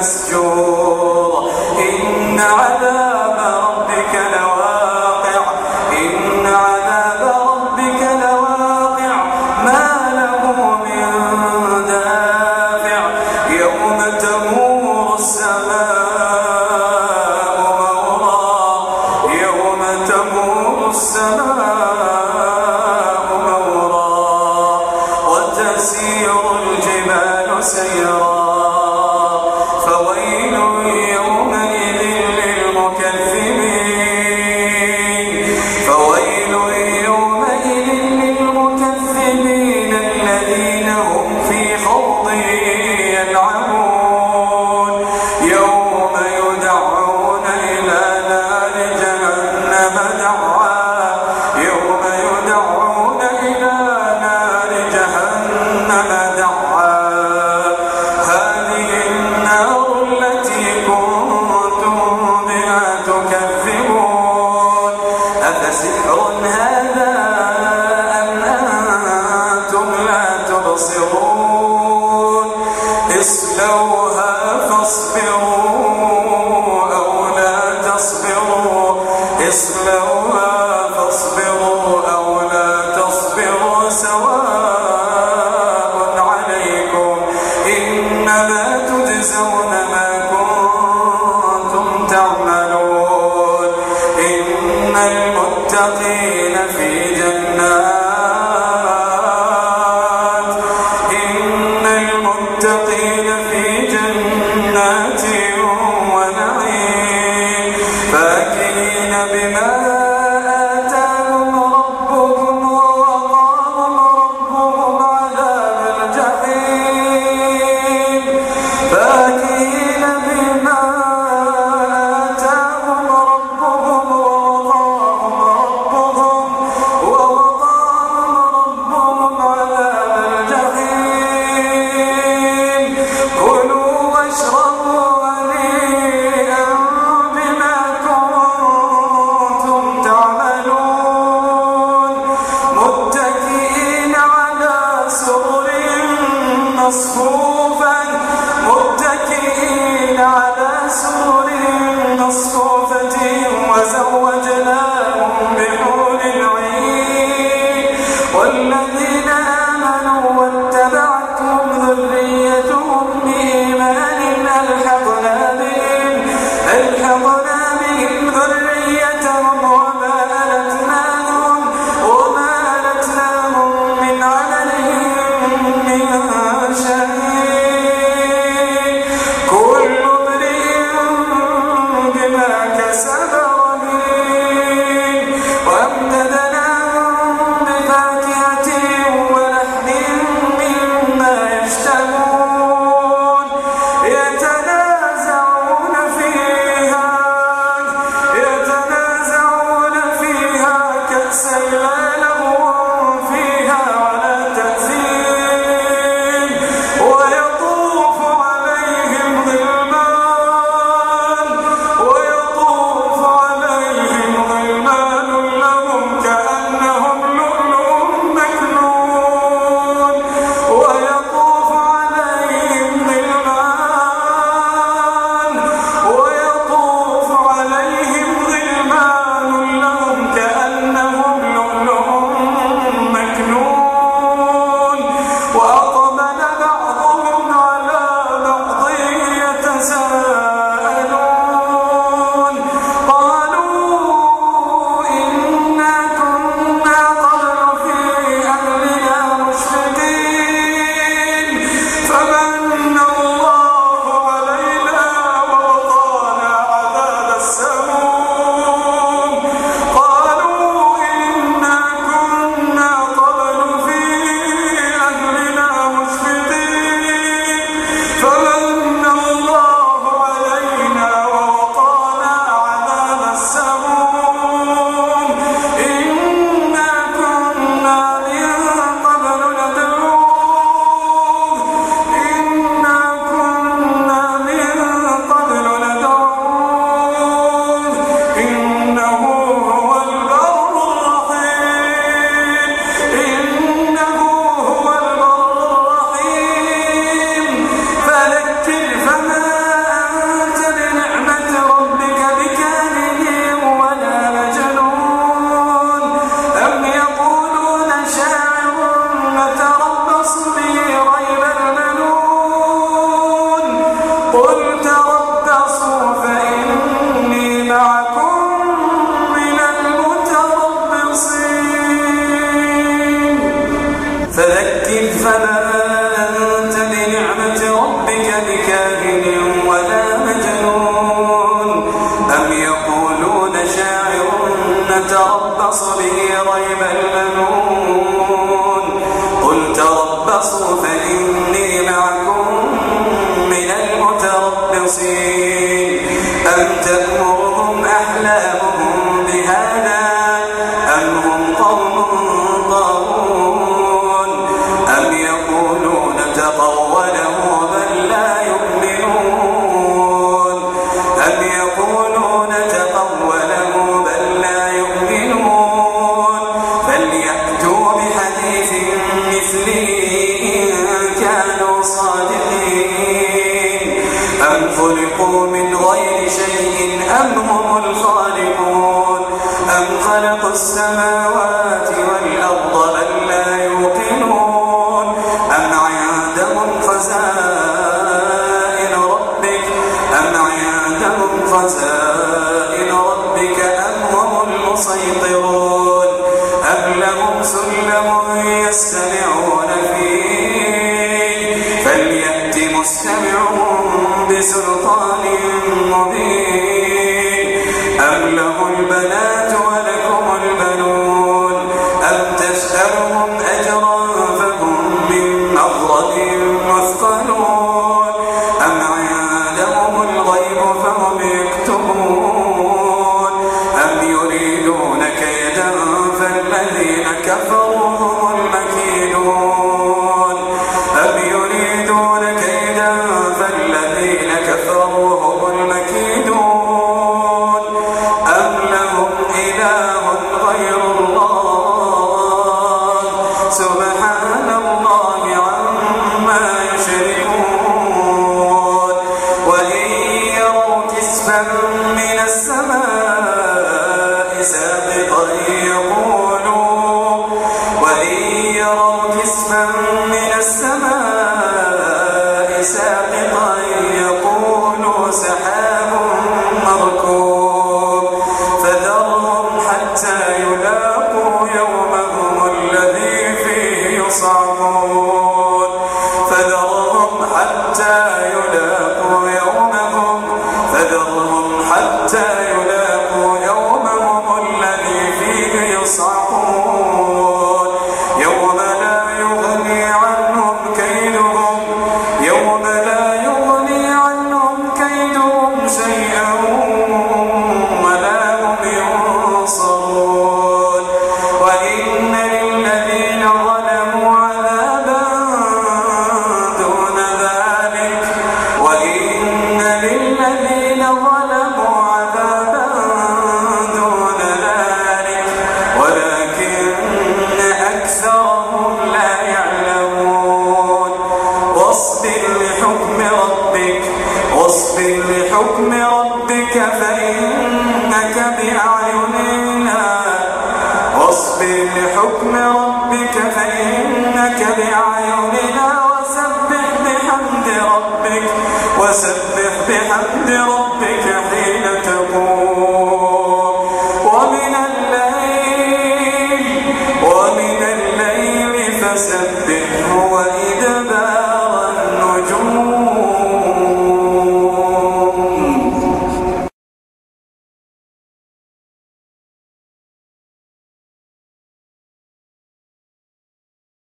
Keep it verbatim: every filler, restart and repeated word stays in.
مسجور إن عذاب ربك لواقع إن عذاب ربك لواقع ما له من دافع يوم تمور السماء مورا يوم تمور السماء مورا وتسير الجبال سيرا فويل يومئذ للمكذبين فويل يومئذ للمكذبين الذين هم في خوض يلعبون يوم يدعون إلى نار جهنم دعا يوم يدعون إلى نار جهنم دعا هذه النار التي كنتم بها تكذبون أفسحر هذا أم أنتم لا تبصرون اصلوها فاصبروا أو لا تصبروا اصلوها فاصبروا أو لا تصبروا سواء عليكم إنما تجزون ما كنتم تعملون إن المتقين في جنات إن المتقين في جنات ونعيم فاكهين بما آتاهم ربهم ووقاهم ربهم عذاب الجحيم فاكهين بما آتاهم ربهم ووقاهم ربهم ووقاهم ربهم عذاب الجحيم كلوا واشربوا هنيئا بما كنتم تعملون متكئين على سرر مصفوفة متكئين على سرر مصفوفة وزوجناهم بحور عين والذين آمنوا واتبعتهم ذريتهم بإيمان ألحقنا بهم ألحقنا بهم ذريتهم وما ألتناهم وما ألتناهم من عملهم من شيء كل امرئ السماوات والأرض بل لا يوقنون أم عندهم خزائن ربك أم عندهم خزائن ربك أم هم المسيطرون أم لهم سلم يستمعون فيه فليأت مستمعهم بسلطان مبين أم له البنات ولكم البنون أم تسألهم أجرا فهم من مغرم مثقلون أم عندهم الغيب فهم يكتبون أم يريدون كيدا فالذين كفروا هم المكيدون أم يريدون كيدا فالذين كفروا هم المكيدون أم لهم إله غير الله سبحان الله عما يشركون وإن يروا كسفا من السماء ساقطا يقولوا وإن يروا كسفا من السماء ساقطا يقولوا سحاب مركوب فذرهم حتى يلاقوا يومهم الذي فيه يصعقون فذرهم حتى يلاقوا يومهم فذرهم حتى يلاقوا يومهم الذي فيه يصعقون يوم لا يغني عنهم كيدهم يوم لا يغني عنهم كيدهم شيئا ولا هم ينصرون وإن للذين ظلموا عذابا دون ذلك وإن للذين ظلموا عذابا دون ذلك ولكن أكثرهم لا يعلمون واصبر لحكم ربك واصبر لحكم ربك فإنك بأعيننا واصبر لحكم ربك فإنك بأعيننا وسبح بحمد ربك وسبح بحمد ربك